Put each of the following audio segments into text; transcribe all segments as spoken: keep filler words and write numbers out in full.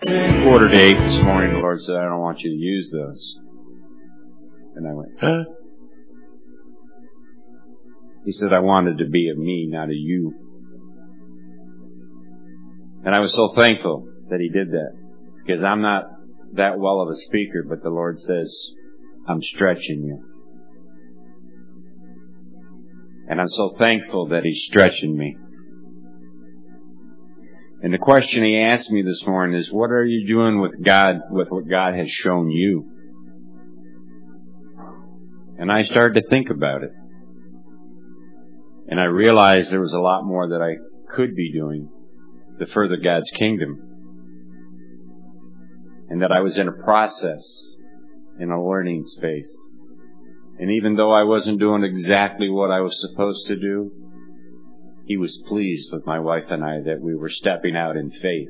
Quarter to eight this morning, the Lord said, I don't want you to use those. And I went, huh? He said, I wanted to be a me, not a you. And I was so thankful that He did that. Because I'm not that well of a speaker, but the Lord says, I'm stretching you. And I'm so thankful that He's stretching me. And the question He asked me this morning is, what are you doing with God, with what God has shown you? And I started to think about it. And I realized there was a lot more that I could be doing to further God's kingdom. And that I was in a process, in a learning space. And even though I wasn't doing exactly what I was supposed to do, He was pleased with my wife and I that we were stepping out in faith.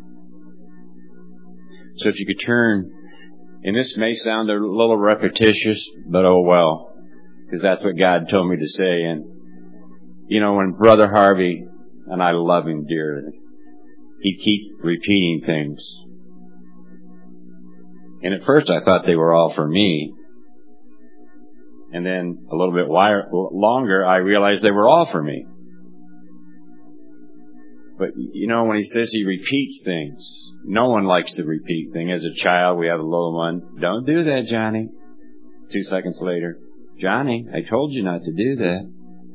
So if you could turn, and this may sound a little repetitious, but oh well, because that's what God told me to say. And, you know, when Brother Harvey, and I love him dearly, he'd keep repeating things. And at first I thought they were all for me. And then a little bit longer, I realized they were all for me. But, you know, when he says he repeats things, no one likes to repeat things. As a child, we have a little one, don't do that, Johnny. Two seconds later, Johnny, I told you not to do that.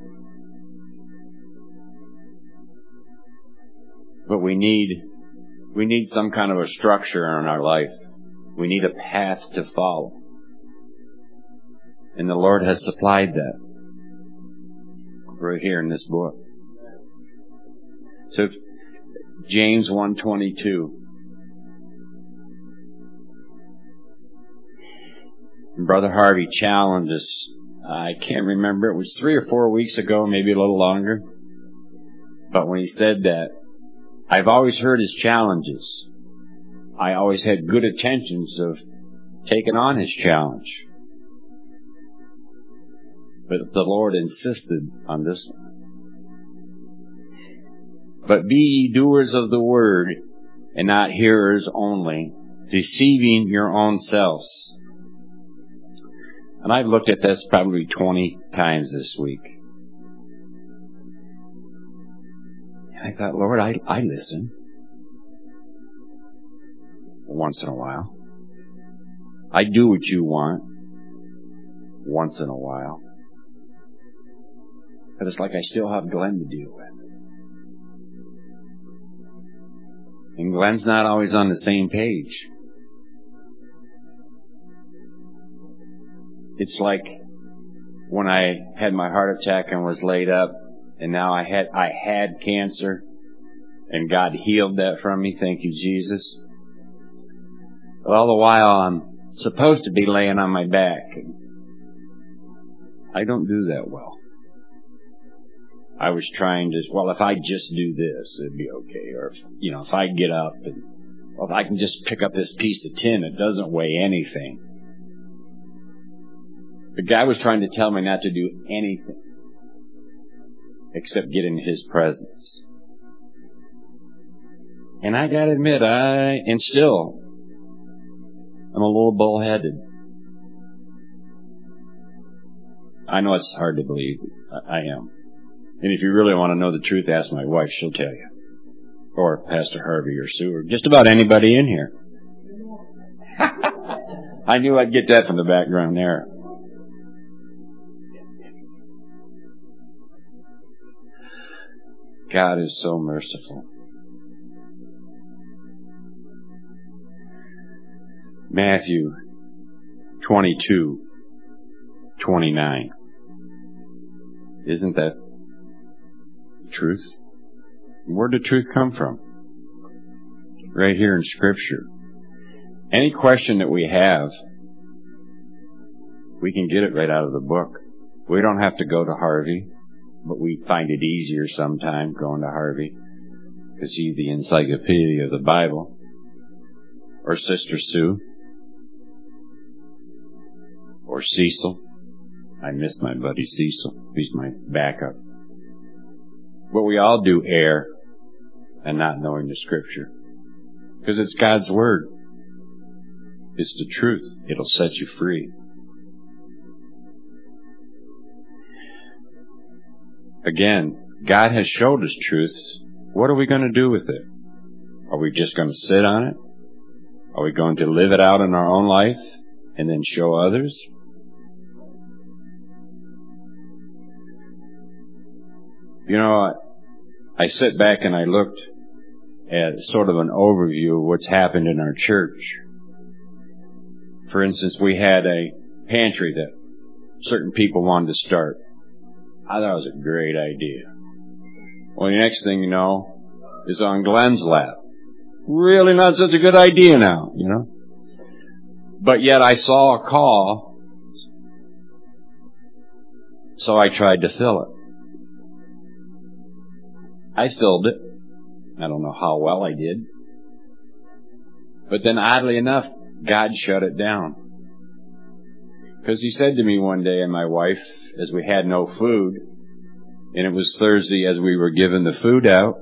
But we need, we need some kind of a structure in our life. We need a path to follow. And the Lord has supplied that right here in this book. So James one twenty-two. Brother Harvey challenged us. I can't remember. It was three or four weeks ago, maybe a little longer. But when he said that, I've always heard his challenges. I always had good intentions of taking on his challenge. But the Lord insisted on this one. But be ye doers of the word, and not hearers only, deceiving your own selves. And I've looked at this probably twenty times this week. And I thought, Lord, I, I listen. Once in a while. I do what you want. Once in a while. But it's like I still have Glenn to deal with. And Glenn's not always on the same page. It's like when I had my heart attack and was laid up, and now I had I had cancer, and God healed that from me. Thank you, Jesus. But all the while I'm supposed to be laying on my back. I don't do that well. I was trying to, well, if I just do this, it'd be okay. Or, if, you know, if I get up and, well, if I can just pick up this piece of tin, it doesn't weigh anything. The guy was trying to tell me not to do anything except get in His presence. And I gotta admit, I, and still, I'm a little bullheaded. I know it's hard to believe. I, I am. And if you really want to know the truth, ask my wife. She'll tell you. Or Pastor Harvey or Sue or just about anybody in here. I knew I'd get that from the background there. God is so merciful. Matthew twenty-two twenty-nine. Isn't that truth? Where did truth come from? Right here in Scripture. Any question that we have, we can get it right out of the book. We don't have to go to Harvey, but we find it easier sometimes going to Harvey to see the encyclopedia of the Bible. Or Sister Sue. Or Cecil. I miss my buddy Cecil. He's my backup. But we all do err and not knowing the Scripture. Because it's God's Word. It's the truth. It'll set you free. Again, God has showed us truth. What are we going to do with it? Are we just going to sit on it? Are we going to live it out in our own life and then show others? You know, I sit back and I looked at sort of an overview of what's happened in our church. For instance, we had a pantry that certain people wanted to start. I thought it was a great idea. Well, the next thing you know is on Glenn's lap. Really not such a good idea now, you know. But yet I saw a call, so I tried to fill it. I filled it. I don't know how well I did. But then oddly enough, God shut it down. Because He said to me one day and my wife, as we had no food, and it was Thursday as we were giving the food out,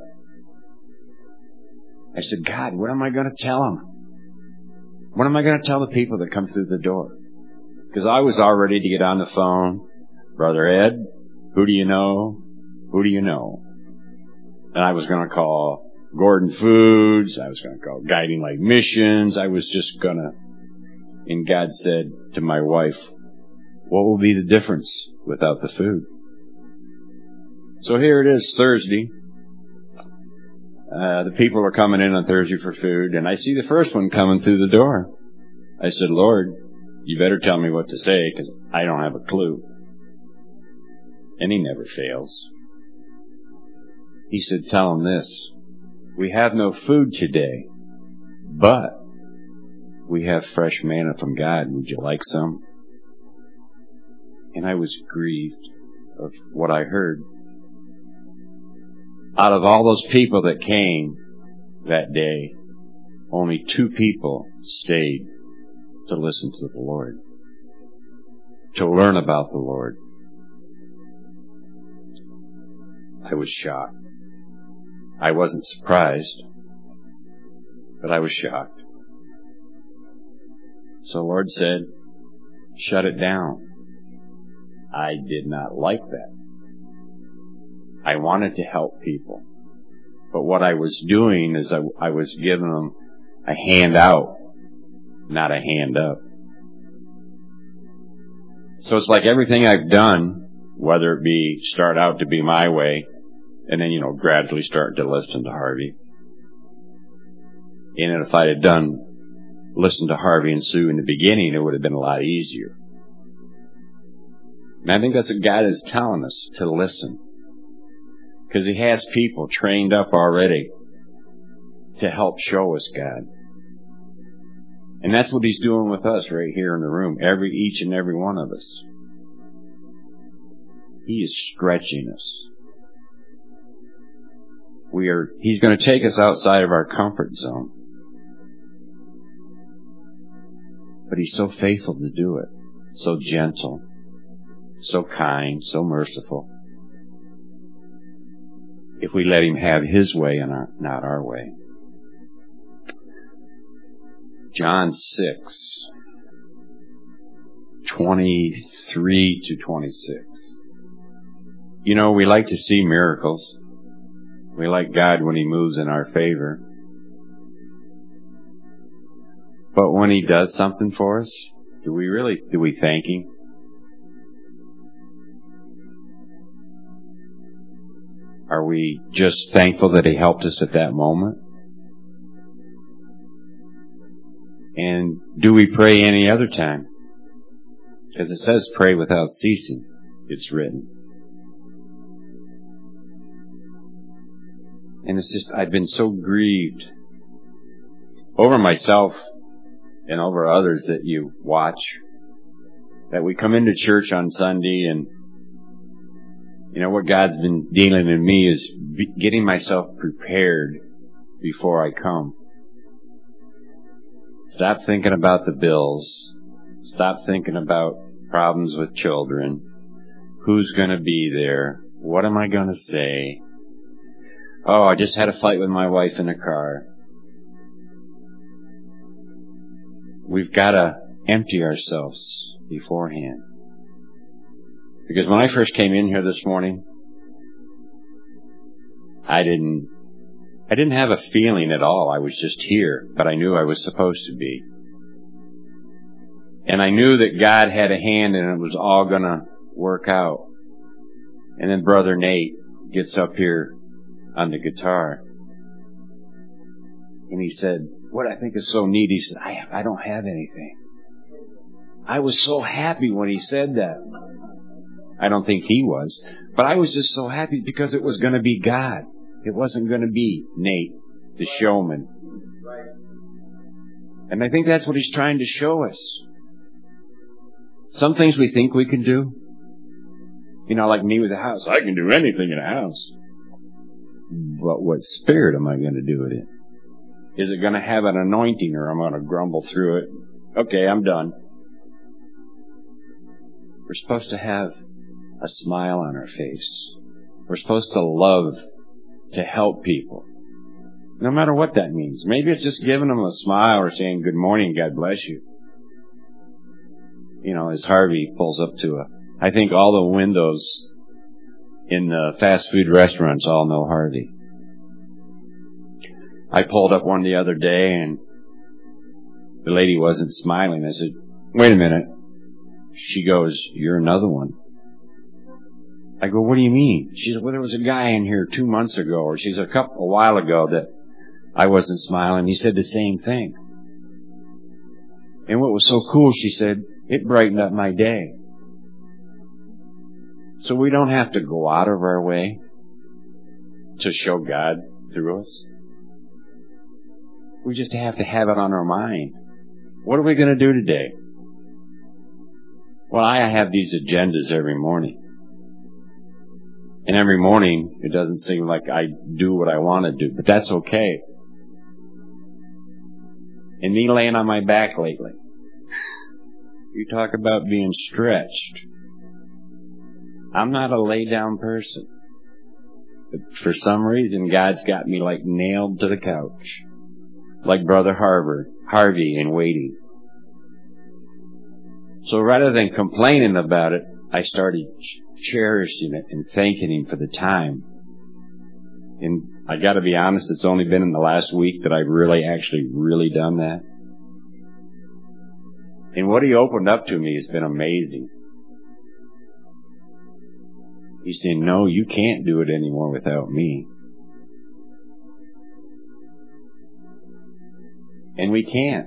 I said, God, what am I going to tell them? What am I going to tell the people that come through the door? Because I was all ready to get on the phone. Brother Ed, who do you know? Who do you know? And I was going to call Gordon Foods. I was going to call Guiding Light Missions. I was just going to. And God said to my wife, what will be the difference without the food? So here it is, Thursday. Uh, the people are coming in on Thursday for food, and I see the first one coming through the door. I said, Lord, you better tell me what to say, because I don't have a clue. And He never fails. He said, tell them this. We have no food today, but we have fresh manna from God. Would you like some? And I was grieved of what I heard. Out of all those people that came that day, only two people stayed to listen to the Lord, to learn about the Lord. I was shocked. I wasn't surprised, but I was shocked. So the Lord said, shut it down. I did not like that. I wanted to help people. But what I was doing is I, I was giving them a hand out, not a hand up. So it's like everything I've done, whether it be start out to be my way, and then, you know, gradually start to listen to Harvey. And if I had done listen to Harvey and Sue in the beginning, it would have been a lot easier. And I think that's what God is telling us, to listen. Because He has people trained up already to help show us God. And that's what He's doing with us right here in the room, every each and every one of us. He is stretching us. We are. He's going to take us outside of our comfort zone. But He's so faithful to do it, so gentle, so kind, so merciful. If we let Him have His way and our, not our way. John six, twenty-three to twenty-six. You know, we like to see miracles. We like God when He moves in our favor. But when He does something for us, do we really, do we thank Him? Are we just thankful that He helped us at that moment? And do we pray any other time? Because it says pray without ceasing. It's written. And it's just, I've been so grieved over myself and over others that you watch, that we come into church on Sunday and, you know, what God's been dealing in me is getting myself prepared before I come. Stop thinking about the bills. Stop thinking about problems with children. Who's going to be there? What am I going to say? Oh, I just had a fight with my wife in the car. we've got to empty ourselves beforehand. Because when I first came in here this morning, I didn't, I didn't have a feeling at all. I was just here, but I knew I was supposed to be. And I knew that God had a hand and it was all gonna work out. And then Brother Nate gets up here on the guitar. And he said, what I think is so neat, he said, I, I don't have anything. I was so happy when he said that. I don't think he was. But I was just so happy because it was going to be God. It wasn't going to be Nate, the showman. And I think that's what he's trying to show us. Some things we think we can do. You know, like me with the house. I can do anything in a house. But what spirit am I going to do with it? Is it going to have an anointing or I'm going to grumble through it? Okay, I'm done. We're supposed to have a smile on our face. We're supposed to love to help people. No matter what that means. Maybe it's just giving them a smile or saying good morning, God bless you. You know, as Harvey pulls up to a, I think all the windows in the fast food restaurants all know Harvey. I pulled up one the other day and the lady wasn't smiling. I said, wait a minute. She goes, you're another one. I go, what do you mean? She said, well, there was a guy in here two months ago, or she's a couple, a while ago that I wasn't smiling. He said the same thing. And what was so cool, she said, it brightened up my day. So we don't have to go out of our way to show God through us. We just have to have it on our mind. What are we going to do today? Well, I have these agendas every morning. And every morning, it doesn't seem like I do what I want to do, but that's okay. And me laying on my back lately. You talk about being stretched. I'm not a lay down person. But for some reason, God's got me like nailed to the couch. Like Brother Harvard, Harvey in waiting. So rather than complaining about it, I started cherishing it and thanking Him for the time. And I got to be honest, it's only been in the last week that I've really, actually, really done that. And what He opened up to me has been amazing. He's saying, no, you can't do it anymore without me. And we can't.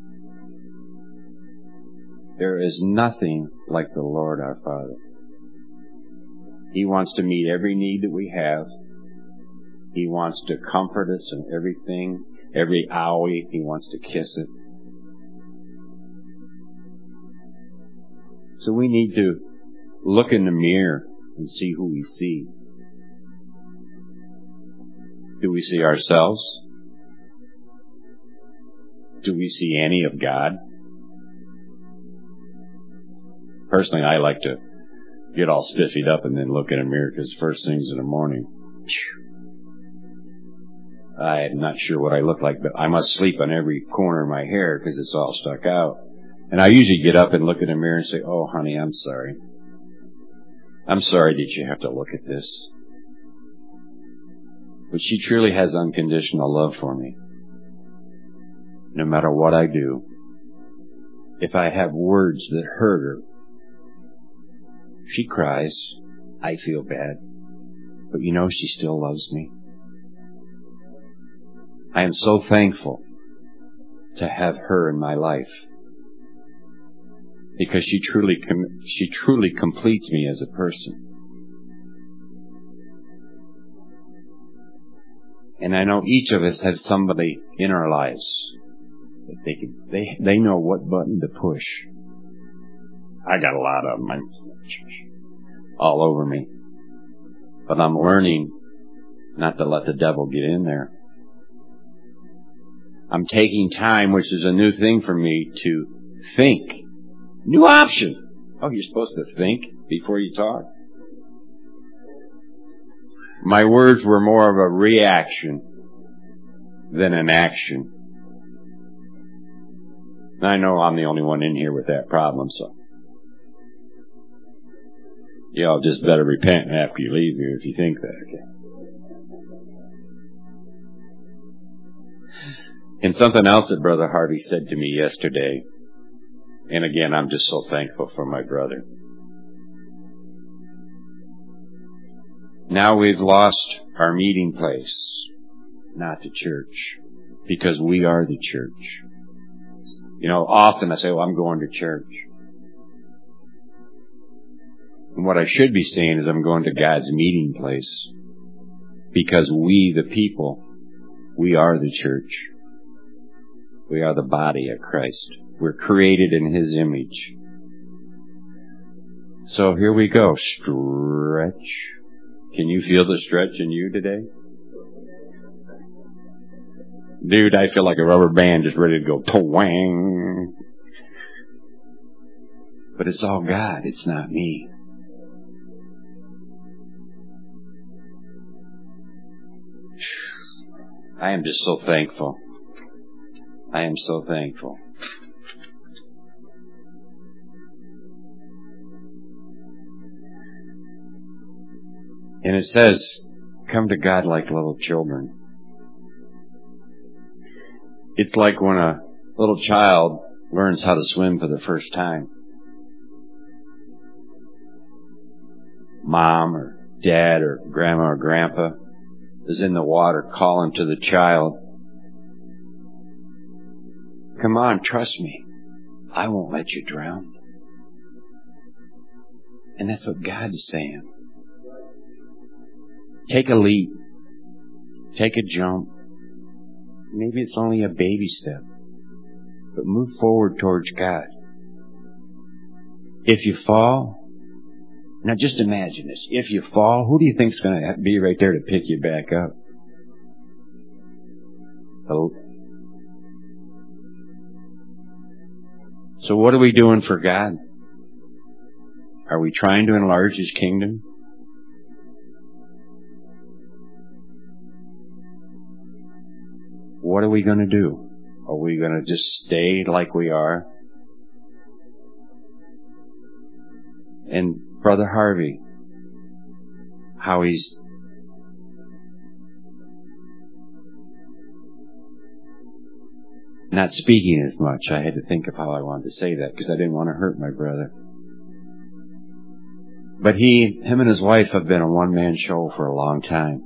There is nothing like the Lord our Father. He wants to meet every need that we have. He wants to comfort us in everything, every owie. He wants to kiss it. So we need to look in the mirror and see who we see. Do we see ourselves? Do we see any of God? Personally, I like to get all spiffied up and then look in a mirror because first things in the morning, I'm not sure what I look like, but I must sleep on every corner of my hair because it's all stuck out. And I usually get up and look in the mirror and say, oh, honey, I'm sorry. I'm sorry that you have to look at this. But she truly has unconditional love for me. No matter what I do, if I have words that hurt her, she cries. I feel bad. But you know, she still loves me. I am so thankful to have her in my life. Because she truly, com- she truly completes me as a person. And I know each of us has somebody in our lives that they can, they, they know what button to push. I got a lot of them. I'm all over me. But I'm learning not to let the devil get in there. I'm taking time, which is a new thing for me, to think. New option. Oh, you're supposed to think before you talk? My words were more of a reaction than an action. I know I'm the only one in here with that problem, so y'all just better repent after you leave here if you think that. Okay? And something else that Brother Harvey said to me yesterday, and again, I'm just so thankful for my brother. Now we've lost our meeting place, not the church, because we are the church. You know, often I say, well, I'm going to church. And what I should be saying is I'm going to God's meeting place, because we, the people, we are the church. We are the body of Christ. We're created in His image. So here we go. Stretch. Can you feel the stretch in you today? Dude, I feel like a rubber band just ready to go twang. But it's all God. It's not me. I am just so thankful. I am so thankful. And it says, come to God like little children. It's like when a little child learns how to swim for the first time. Mom or dad or grandma or grandpa is in the water calling to the child, come on, trust me. I won't let you drown. And that's what God is saying. Take a leap. Take a jump. Maybe it's only a baby step. But move forward towards God. If you fall, now just imagine this. If you fall, who do you think's going to be right there to pick you back up? Oh. So what are we doing for God? Are we trying to enlarge His kingdom? What are we going to do? Are we going to just stay like we are? And Brother Harvey, how he's not speaking as much. I had to think of how I wanted to say that because I didn't want to hurt my brother. But he, him and his wife have been a one-man show for a long time.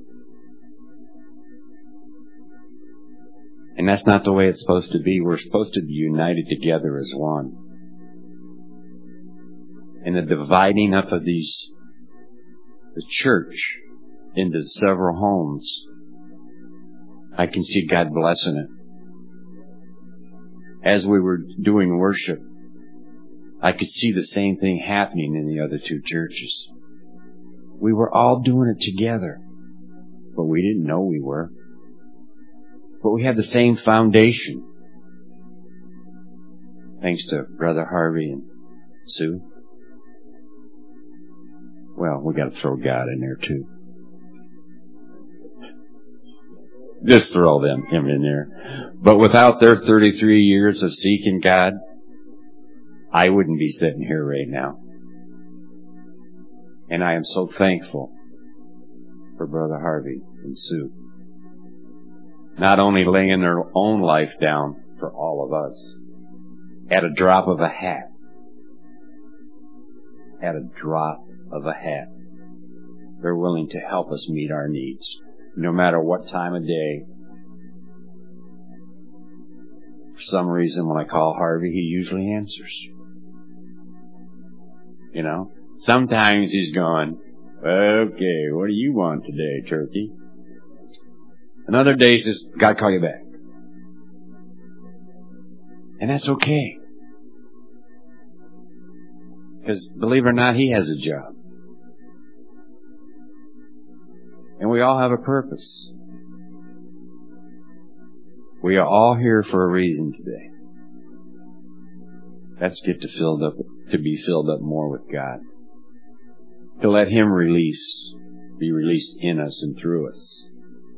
And that's not the way it's supposed to be. We're supposed to be united together as one. And the dividing up of these, the church into several homes, I can see God blessing it. As we were doing worship, I could see the same thing happening in the other two churches. We were all doing it together, but we didn't know we were. But we had the same foundation. Thanks to Brother Harvey and Sue. Well, we got to throw God in there too. Just throw them, him in there. But without their thirty-three years of seeking God, I wouldn't be sitting here right now. And I am so thankful for Brother Harvey and Sue. Not only laying their own life down for all of us, at a drop of a hat. At a drop of a hat. They're willing to help us meet our needs, no matter what time of day. For some reason, when I call Harvey, he usually answers. You know? Sometimes he's going, okay, what do you want today, turkey? And other days, just, God call you back. And that's okay. Because, believe it or not, he has a job. And we all have a purpose. We are all here for a reason today. Let's get to filled up, to be filled up more with God. To let Him release, be released in us and through us.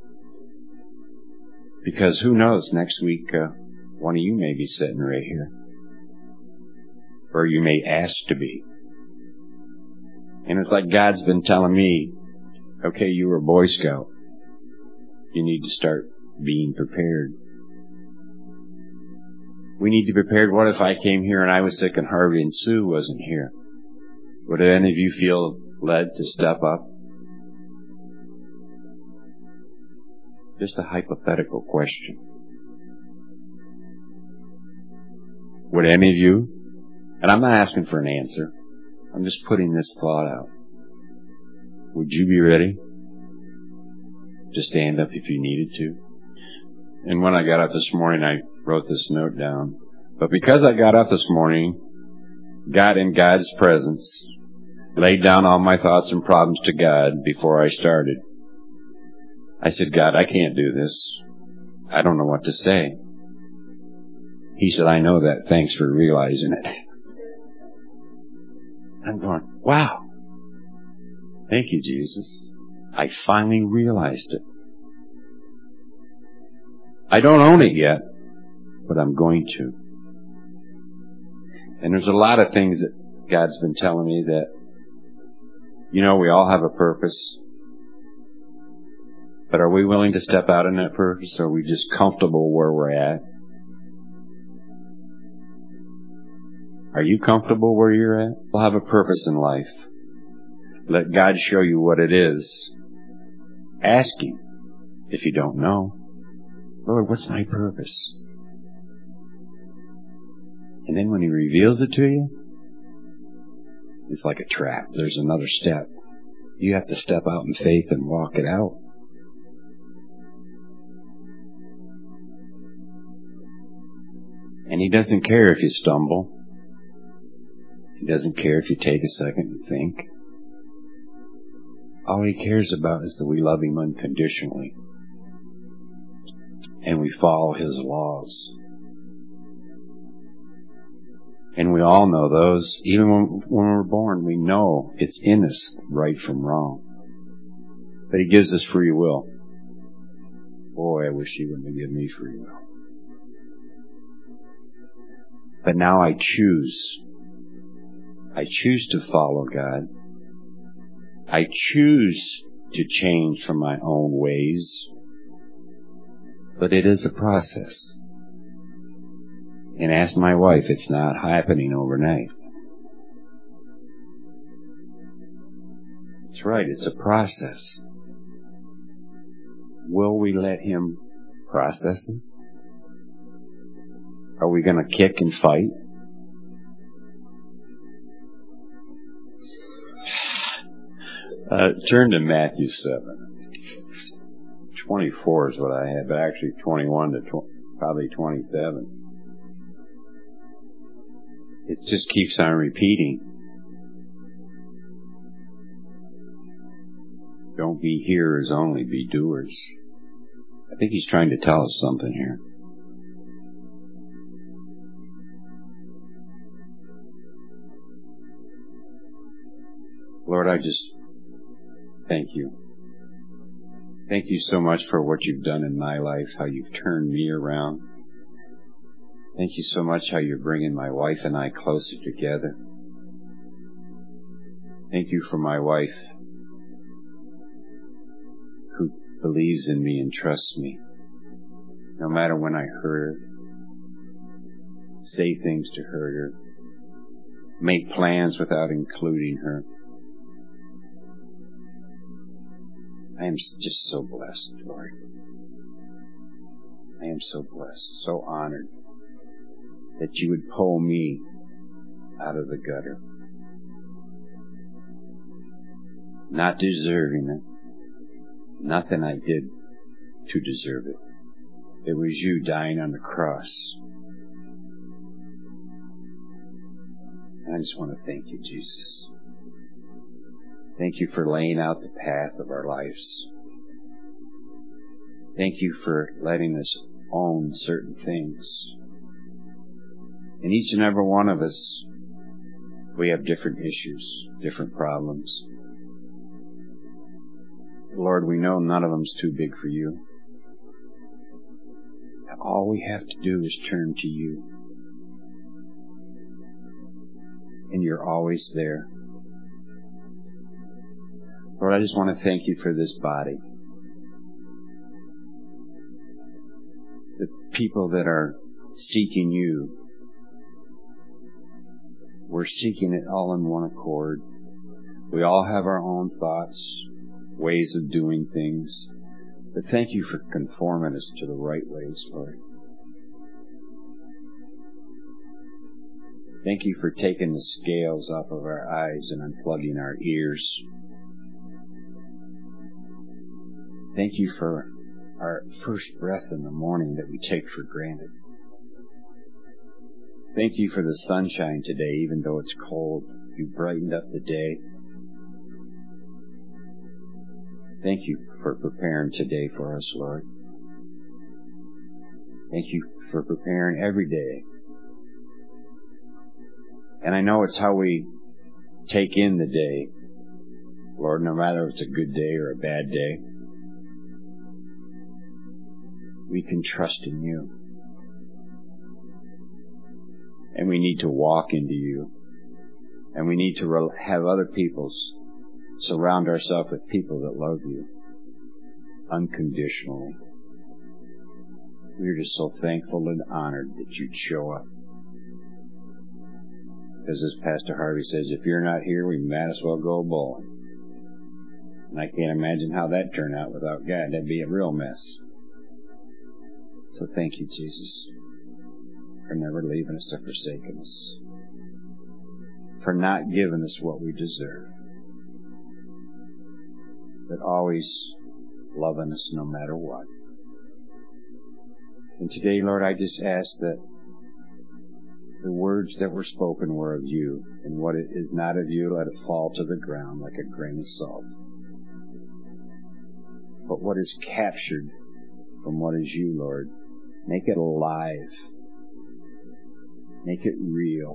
Because who knows, next week, uh, one of you may be sitting right here. or you may ask to be. And it's like God's been telling me, okay, you were a Boy Scout. You need to start being prepared. We need to be prepared. What if I came here and I was sick and Harvey and Sue wasn't here? Would any of you feel led to step up? Just a hypothetical question. Would any of you, and I'm not asking for an answer, I'm just putting this thought out. Would you be ready to stand up if you needed to? And when I got up this morning, I wrote this note down. But because I got up this morning, got in God's presence, laid down all my thoughts and problems to God before I started, I said, God, I can't do this. I don't know what to say. He said, I know that. Thanks for realizing it. I'm going, wow. Thank you, Jesus. I finally realized it. I don't own it yet, but I'm going to. And there's a lot of things that God's been telling me that, you know, we all have a purpose. But are we willing to step out in that purpose, or are we just comfortable where we're at? Are you comfortable where you're at? We'll have a purpose in life. Let God show you what it is. Ask Him if you don't know. Lord, what's my purpose? And then when He reveals it to you, it's like a trap. There's another step. You have to step out in faith and walk it out. And He doesn't care if you stumble. He doesn't care if you take a second and think. All He cares about is that we love Him unconditionally. And we follow His laws. And we all know those. Even when, when we're born, we know it's in us, right from wrong. But He gives us free will. Boy, I wish He wouldn't have given me free will. But now I choose. I choose to follow God. I choose to change from my own ways. But it is a process. And ask my wife, it's not happening overnight. That's right, it's a process. Will we let Him process us? Are we going to kick and fight? Uh, turn to Matthew seven. twenty-four is what I had, but actually twenty-one to tw- probably twenty-seven. It just keeps on repeating. Don't be hearers only, be doers. I think He's trying to tell us something here. Lord, I just thank You. Thank You so much for what You've done in my life, how You've turned me around. Thank You so much how You're bringing my wife and I closer together. Thank You for my wife who believes in me and trusts me. No matter when I hurt her, say things to hurt her, make plans without including her. I am just so blessed, Lord. I am so blessed, so honored that You would pull me out of the gutter. Not deserving it. Nothing I did to deserve it. It was You dying on the cross. And I just want to thank You, Jesus. Thank You for laying out the path of our lives. Thank You for letting us own certain things. And each and every one of us, we have different issues, different problems. Lord, we know none of them's too big for You. All we have to do is turn to You. and you're always there. Lord, I just want to thank you for this body. The people that are seeking you, we're seeking it all in one accord. We all have our own thoughts, ways of doing things. But thank you for conforming us to the right ways, Lord. Thank you for taking the scales off of our eyes and unplugging our ears. Thank you for our first breath in the morning that we take for granted. Thank you for the sunshine today, even though it's cold. You brightened up the day. Thank you for preparing today for us, Lord. Thank you for preparing every day. And I know it's how we take in the day, Lord, no matter if it's a good day or a bad day. We can trust in you. And we need to walk into you. And we need to have other people's surround ourselves with people that love you unconditionally. We're just so thankful and honored that you'd show up. Because as Pastor Harvey says, if you're not here, we might as well go bowling. And I can't imagine how that'd turn out without God. That'd be a real mess. So thank you, Jesus, for never leaving us or forsaking us, for not giving us what we deserve, but always loving us no matter what. And today, Lord, I just ask that the words that were spoken were of you, and what it is not of you, let it fall to the ground like a grain of salt. But what is captured from what is you, Lord, make it alive. Make it real.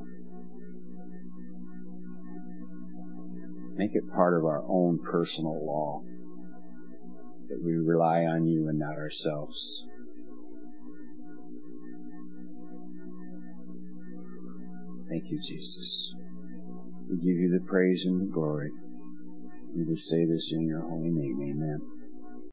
Make it part of our own personal law, that we rely on you and not ourselves. Thank you, Jesus. We give you the praise and the glory. We just say this in your holy name. Amen.